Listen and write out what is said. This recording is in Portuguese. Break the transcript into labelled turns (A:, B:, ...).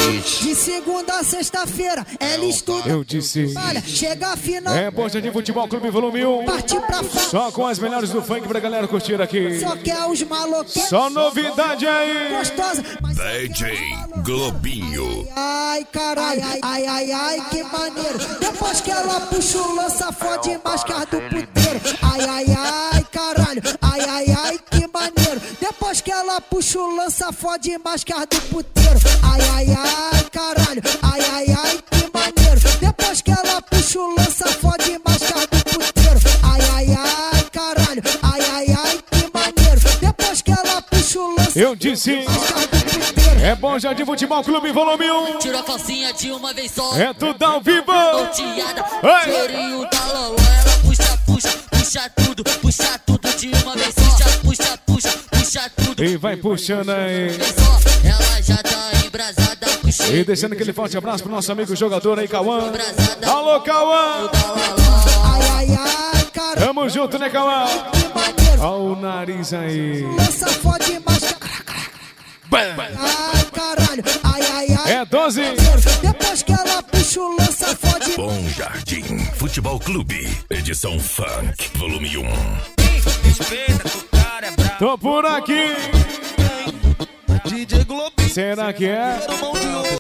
A: beat.
B: De segunda a sexta-feira, ela estuda.
C: Eu disse.
B: Olha, chega a final.
C: É Bom de Futebol Clube Volume 1.
B: Partir pra fora.
C: Só com as melhores do funk pra galera curtir aqui.
B: Só quer os maloqueiros.
C: Só novidade aí.
B: Gostosa. Mas
A: DJ Globinho.
B: ai, caralho, ai, que maneiro. Depois que ela puxa o lança, fode mais que as do puteiro. Ai, caralho, ai, que maneiro. Depois que ela puxa o lança, fode mais que as do puteiro. Ai, caralho, ai, que maneiro. Depois que ela puxa o lança, fode mais que as do puteiro. Ai, caralho, ai, que maneiro. Depois que ela puxa o lança,
C: Eu disse. É Bom de Futebol Clube Volume 1.
D: Tira a calcinha de uma vez só.
C: É tudo ao vivo.
D: Torteada,
C: Ei.
D: chorinho da loló. Ela puxa tudo de uma vez só. Puxa tudo.
C: E vai puxando aí.
D: Só. Ela já tá embrasada, puxa.
C: E deixando aquele forte abraço pro nosso amigo jogador aí, Cauã.
D: Embrasada.
C: Alô, Cauã.
B: ai, caralho.
C: Tamo junto, né, Cauã?
B: Que maneiro.
C: Ó o nariz aí.
B: Lança fode mais que... ai, caralho, ai.
C: É 12.
B: Depois que ela puxa o lança fode.
A: Bom Jardim Futebol Clube. Edição Funk, volume 1.
E: Respeita que o cara é brabo.
C: Tô por aqui.
E: DJ Globinho.
C: Será que é?
E: Mão de ouro.